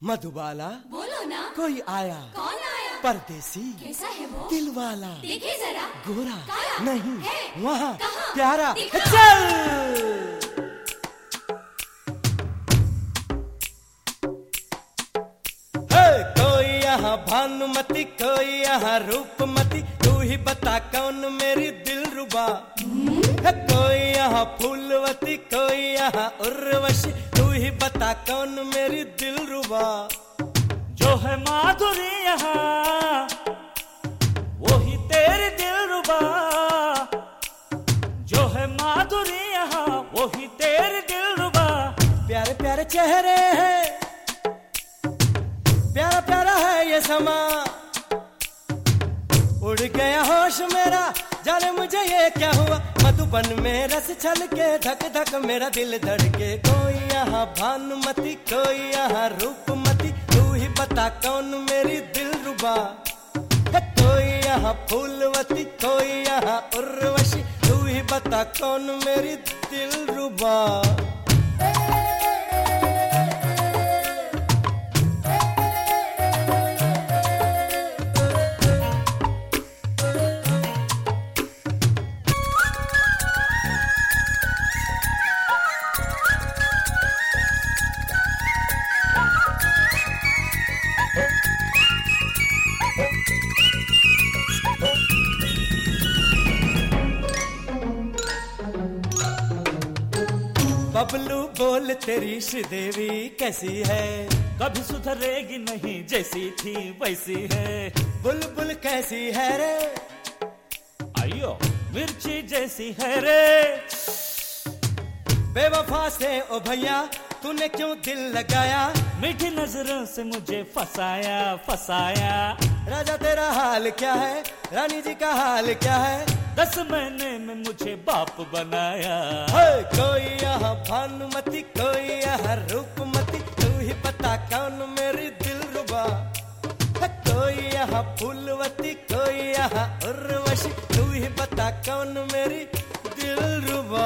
मधुबाला बोलो ना। कोई आया? कौन आया? परदेसी। कैसा है वो? दिल वाला। देखे जरा। गोरा काला? नहीं है? वहाँ कहाँ? प्यारा। दिखा। चल कोई यहाँ भानुमती, कोई यहाँ रूपमती, तू ही बता कौन मेरी दिलरुबा। कोई यहाँ फूलवती, कोई यहाँ उर्वशी, तू ही बता कौन मेरी दिलरुबा। जो है माधुरी यहाँ वो ही तेरी दिलरुबा। जो है माधुरी यहाँ वो ही तेरी दिलरुबा। प्यारे प्यारे चेहरे हैं, प्यारा प्यारा है ये समा। उड़ गया होश मेरा, जाने मुझे ये क्या हुआ। मधुबन में रस छलके, धक धक मेरा दिल धड़के। कोई यहाँ भानुमती, कोई यहाँ रूपमती, तू ही बता कौन मेरी दिलरुबा। कोई यहाँ फूलवती, कोई यहाँ उर्वशी, तू ही बता कौन मेरी दिलरुबा। बबलू बोल तेरी श्रीदेवी कैसी है? कभी सुधरेगी नहीं, जैसी थी वैसी है। बुलबुल कैसी है रे? आइयो मिर्ची जैसी है रे। बेवफा से ओ भैया तूने क्यों दिल लगाया? मीठी नजरों से मुझे फसाया फसाया। राजा तेरा हाल क्या है, रानी जी का हाल क्या है? 10 महीने में मुझे बाप बनाया। कोई यहाँ भानुमती, कोई यहाँ रूपमती, तू ही बता कौन मेरी दिलरुबा। कोई यहाँ फूलवती, कोई यहाँ उर्वशी, तू ही बता कौन मेरी दिलरुबा।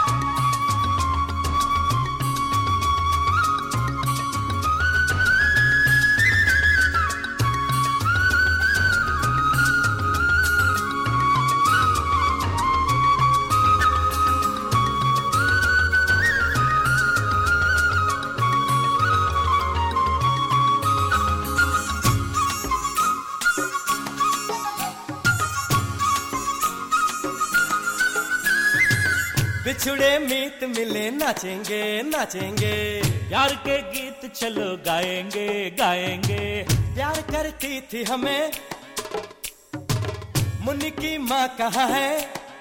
बिछुड़े मीत मिले नाचेंगे नाचेंगे। प्यार के गीत चलो गाएंगे गाएंगे। प्यार करती थी हमें मुन्नी की माँ कहाँ है?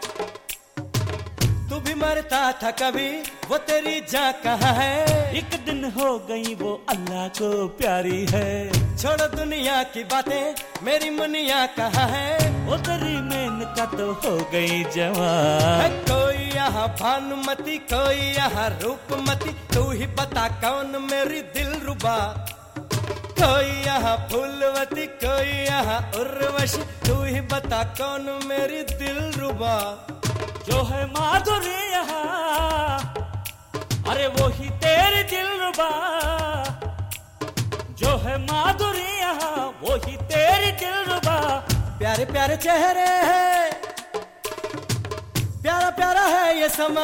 तू भी मरता था कभी, वो तेरी जान कहाँ है? एक दिन हो गई वो अल्लाह को प्यारी है। छोड़ो दुनिया की बातें, मेरी मुनिया कहाँ है? वो तेरी मेनका तो हो गई जवान। कोई यहाँ भानुमती, कोई यहाँ रूपमती, तू ही बता कौन मेरी दिलरुबा। कोई यहाँ फूलवती, कोई यहाँ उर्वशी, तू ही बता कौन मेरी दिलरुबा। जो है माधुरी यहाँ अरे वो ही तेरी दिलरुबा। जो है माधुरी यहाँ वो ही तेरी दिलरुबा। प्यारे प्यारे चेहरे हैं, प्यारा प्यारा है ये समा।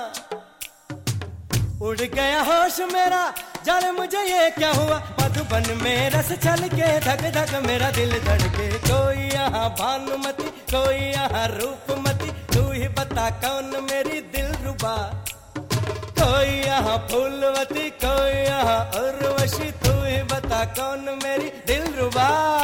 उड़ गया होश मेरा, जाने मुझे ये क्या हुआ। मधुबन में रस छलके, धक धक मेरा दिल धड़के। कोई यहाँ भानुमती, कोई यहाँ रूपमती, तू ही बता कौन मेरी दिलरुबा। कोई यहाँ फूलवती, कोई यहाँ उर्वशी, तू ही बता कौन मेरी दिलरुबा।